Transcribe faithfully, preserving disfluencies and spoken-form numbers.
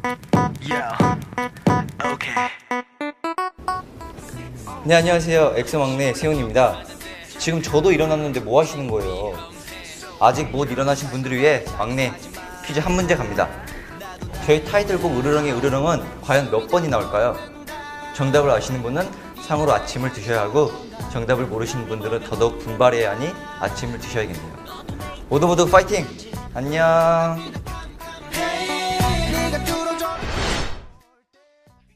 네, 안녕하세요. 엑소 막내 세훈입니다. 지금 저도 일어났는데 뭐 하시는 거예요? 아직 못 일어나신 분들을 위해 막내 퀴즈 한 문제 갑니다. 저희 타이틀곡 으르렁의 으르렁은 과연 몇 번이 나올까요? 정답을 아시는 분은 상으로 아침을 드셔야 하고, 정답을 모르시는 분들은 더더욱 분발해야 하니 아침을 드셔야겠네요. 모두 모두 파이팅! 안녕!